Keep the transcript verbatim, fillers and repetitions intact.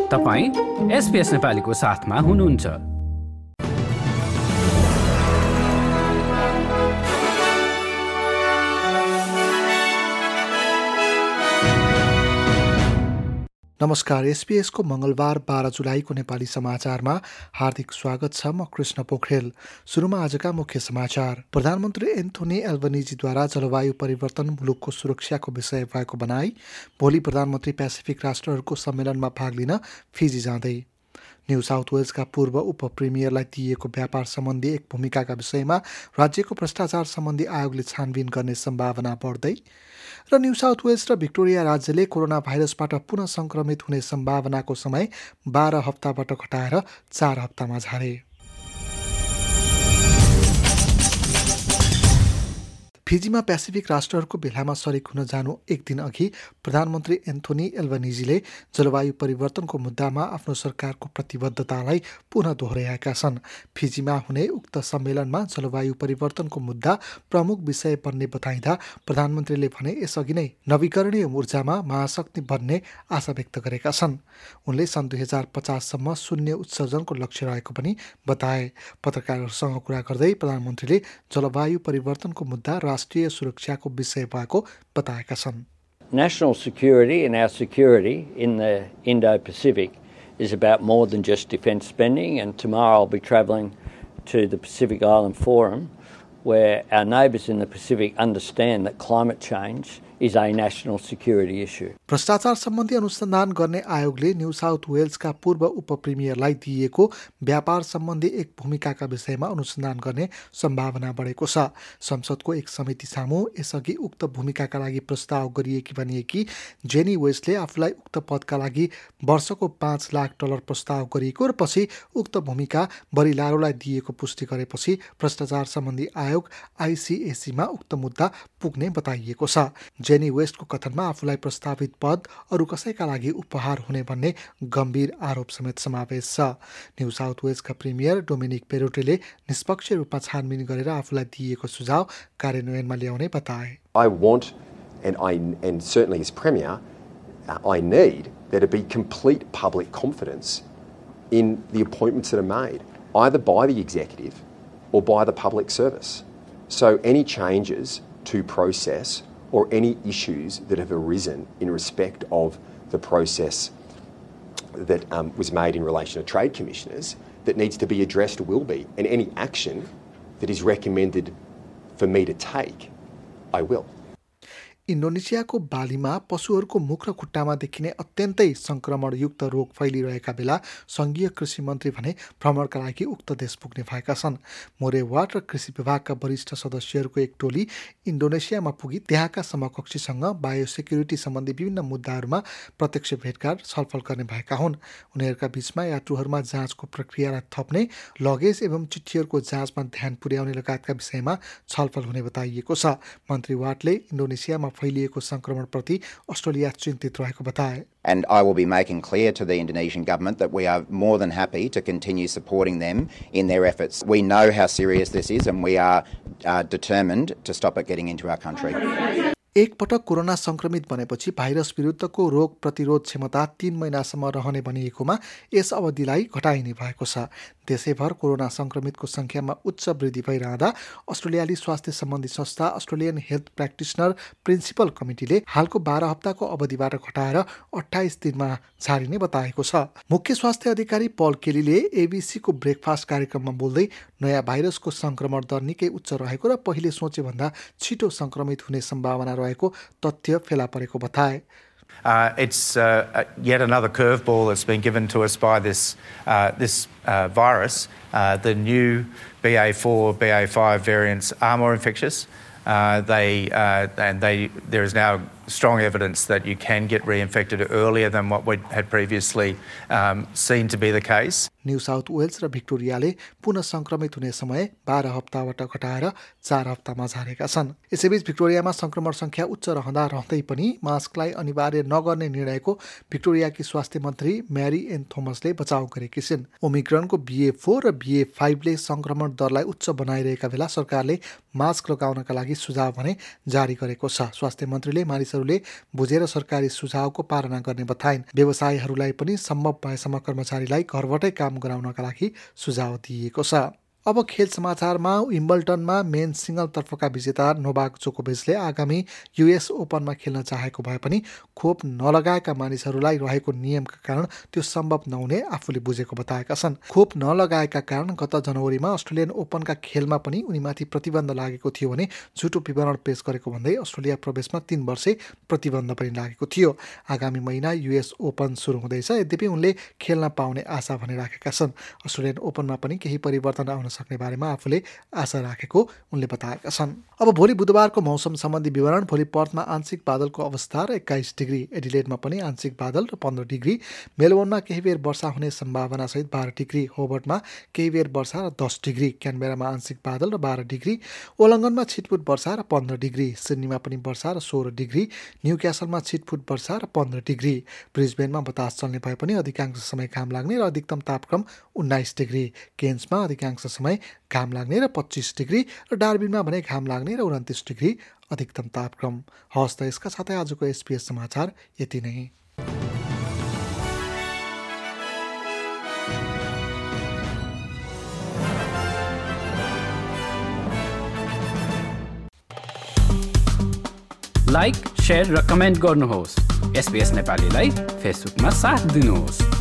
तपाईं एसपीएस नेपालीको साथमा हुनुहुन्छ। नमस्कार, एसपीएस को मंगलबार बाह्र जुलाईको नेपाली समाचारमा हार्दिक स्वागत छ। म कृष्ण पोखरेल। सुरुमा आजका मुख्य समाचार। प्रधानमन्त्री एन्थोनी एल्बनिजीद्वारा जलवायु परिवर्तन मुलुकको सुरक्षाको विषय भएको बनाई। भोलि प्रधानमन्त्री पेसिफिक राष्ट्रहरूको सम्मेलनमा भाग लिन फिजी जाँदै। न्यू साउथ वेल्सका पूर्व उप प्रिमियरलाई दिइएको व्यापार सम्बन्धी एक भूमिकाका विषयमा राज्यको भ्रष्टाचार सम्बन्धी आयोगले छानबिन गर्ने सम्भावना बढ्दै र न्यू साउथ वेल्स र भिक्टोरिया राज्यले कोरोना भाइरसबाट पुनः संक्रमित हुने सम्भावनाको समय बाह्र हप्ताबाट घटाएर चार हप्तामा झारे। फिजीमा पेसिफिक राष्ट्रहरूको भेलामा सरिक हुन जानु एक दिन अघि प्रधानमन्त्री एन्थोनी एल्बनिजीले जलवायु परिवर्तनको मुद्दामा आफ्नो सरकारको प्रतिबद्धतालाई पुनः दोहोर्याएका छन्। फिजीमा हुने उक्त सम्मेलनमा जलवायु परिवर्तनको मुद्दा प्रमुख विषय बन्ने बताइँदा प्रधानमन्त्रीले भने यसअघि नै नवीकरणीय ऊर्जामा महाशक्ति बन्ने आशा व्यक्त गरेका छन्। उनले सन् दुई हजार पचाससम्म शून्य उत्सर्जनको लक्ष्य रहेको पनि बताए। पत्रकारहरूसँग कुरा गर्दै प्रधानमन्त्रीले जलवायु परिवर्तनको मुद्दा राष्ट्रिय सुरक्षाको विषय भएको बताएका छन्। National security and our security in the Indo-Pacific is about more than just defence spending, and tomorrow I'll be travelling to the Pacific Island Forum where our neighbours in the Pacific understand that climate change is a national security issue. भ्रष्टाचार सम्बन्धी अनुसन्धान गर्ने आयोगले new South वेल्सका पूर्व उप प्रिमियरलाई दिइएको व्यापार सम्बन्धी एक भूमिकाका विषयमा अनुसन्धान गर्ने सम्भावना बढेको छ। संसदको एक समिति सामु यसअघि उक्त भूमिकाका लागि प्रस्ताव गरिएकी भनिएकी जेनी वेस्टले आफूलाई उक्त पदका लागि वर्षको पाँच लाख डलर प्रस्ताव गरिएको र पछि उक्त भूमिका बरिलारोलाई दिएको पुष्टि गरेपछि भ्रष्टाचार सम्बन्धी आयोग आईसीएसीमा उक्त मुद्दा पुग्ने बताइएको छ। जेनी वेस्टको कथनमा आफूलाई प्रस्तावित पद अरू कसैका लागि उपहार हुने भन्ने गम्भीर आरोप समेत समावेश छ। न्यू साउथ वेल्सका प्रिमियर डोमिनिक पेरोटेले निष्पक्ष रूपमा छानबिन गरेर आफूलाई दिएको सुझाव कार्यान्वयनमा ल्याउने बताए। I want and I and certainly as premier uh, I need there to be complete public confidence in the appointments that are made either by the executive or by the public service. So any changes to process or any issues that have arisen in respect of the process that um, was made in relation to trade commissioners that needs to be addressed will be, and any action that is recommended for me to take, I will. इन्डोनेसियाको बालीमा पशुहरूको मुख र खुट्टामा देखिने अत्यन्तै संक्रमणयुक्त रोग फैलिरहेका बेला संघीय कृषि मन्त्री भने भ्रमणका लागि उक्त देश पुग्ने भएका छन्। मोरेवाट र कृषि विभागका वरिष्ठ सदस्यहरूको एक टोली इन्डोनेसियामा पुगी त्यहाँका समकक्षीसँग बायोसेक्युरिटी सम्बन्धी विभिन्न मुद्दाहरूमा प्रत्यक्ष भेटघाट छलफल गर्ने भएका हुन्। उनीहरूका बीचमा यात्रुहरूमा जाँचको प्रक्रियालाई थप्ने, लगेज एवं चिठीहरूको जाँचमा ध्यान पुर्याउने लगायतका विषयमा छलफल हुने बताइएको छ। मन्त्री वाटले इन्डोनेसियामा फैलिएको संक्रमणप्रति अस्ट्रेलिया चिन्तित रहेको बताए। And I will be making clear to the Indonesian government that we are more than happy to continue supporting them in their efforts. We know how serious this is and we are uh, determined to stop it getting into our country. एक पटक corona संक्रमित बनेपछि virus विरुद्धको रोग प्रतिरोध क्षमता तीन महिनासम्म रहने भनिएकोमा यस अवधिलाई घटाइने भएको छ। देशैभर कोरोना संक्रमितको संख्यामा उच्च वृद्धि भइरहँदा अस्ट्रेलियाली स्वास्थ्य सम्बन्धी संस्था अस्ट्रेलियन हेल्थ प्र्याक्टिसनर प्रिन्सिपल कमिटीले हालको बाह्र हप्ताको अवधिबाट घटाएर अट्ठाइस दिनमा झारिने बताएको छ। मुख्य स्वास्थ्य अधिकारी पल केलीले एबीसीको ब्रेकफास्ट कार्यक्रममा बोल्दै नयाँ भाइरसको संक्रमण दर निकै उच्च रहेको र पहिले सोचे भन्दा छिटो संक्रमित हुने सम्भावना रहेको तथ्य फेला परेको बताए। Uh, it's uh, yet another curveball that's been given to us by this uh, this uh, virus. Uh, the new B A four, B A five variants are more infectious. Uh, they uh, and they there is now strong evidence that you can get reinfected earlier than what we had previously um, seen to be the case. New South Wales र भिक्टोरियाले पुनः संक्रमित हुने समय बाह्र हप्ताबाट घटाएर चार हप्तामा झारेका छन्। यसैबीच भिक्टोरियामा संक्रमण संख्या उच्च रहँदा रहँदै पनि मास्कलाई अनिवार्य नगर्ने निर्णयको भिक्टोरियाकी स्वास्थ्य मन्त्री म्यारी एन थोमसले बचाउ गरेकी छिन्। ओमिक्रोनको बी ए फोर र बी ए फाइभ ले संक्रमण दरलाई उच्च बनाइरहेका बेला सरकारले मास्क लगाउनका लागि सुझाव भने जारी गरेको छ। स्वास्थ्य मन्त्रीले मानिसहरू मानिसहरूले बुझेर सरकारी सुझावको पालना गर्ने बताइन्। व्यवसायीहरूलाई पनि सम्भव भएसम्म कर्मचारीलाई घरबाटै काम गराउनका लागि सुझाव दिइएको छ। अब खेल समाचारमा विम्बल्डनमा मेन सिङ्गलतर्फका विजेता नोभाक जोकोभिचले आगामी युएस ओपनमा खेल्न चाहेको भए पनि खोप नलगाएका मानिसहरूलाई रहेको नियमका कारण त्यो सम्भव नहुने आफूले बुझेको बताएका छन्। खोप नलगाएका कारण गत जनवरीमा अस्ट्रेलियन ओपनका खेलमा पनि उनीमाथि प्रतिबन्ध लागेको थियो भने झुटो विवरण पेश गरेको भन्दै अस्ट्रेलिया प्रवेशमा तीन वर्षे प्रतिबन्ध पनि लागेको थियो। आगामी महिना युएस ओपन सुरु हुँदैछ, यद्यपि उनले खेल्न पाउने आशा भने राखेका छन्। अस्ट्रेलियन ओपनमा पनि केही परिवर्तन आउन सक्ने बारेमा आफूले आशा राखेको उनले बताएका छन्। अब भोलि बुधबारको मौसम सम्बन्धी विवरण। भोलि पर्थमा आंशिक बादलको अवस्था र एक्काइस डिग्री, एडिलेडमा पनि आंशिक बादल र पन्ध्र डिग्री, मेलबोर्नमा केही बेर वर्षा हुने सम्भावना सहित बाह्र डिग्री, होबर्टमा केही बेर वर्षा र दस डिग्री, क्यानबेरामा आंशिक बादल र बाह्र डिग्री, ओलङ्गनमा छिटपुट वर्षा र पन्ध्र डिग्री, सिडनीमा पनि वर्षा र सोह्र डिग्री, न्युक्यासलमा छिटपुट वर्षा र पन्ध्र डिग्री, ब्रिजबेनमा बतास चल्ने भए पनि अधिकांश समय घाम लाग्ने र अधिकतम तापक्रम उन्नाइस डिग्री, केन्समा अधिकांश समय घाम लाग्ने र पच्चिस डिग्री र डार्बिनमा भने घाम लाग्ने र उन्तिस डिग्री अधिकतम तापक्रम। हवस् त, यसका साथै आजको एसपीएस समाचार यति नै। लाइक, शेयर र कमेन्ट गर्नुहोस्। एसपीएस नेपालीलाई फेसबुकमा साथ दिनुहोस्।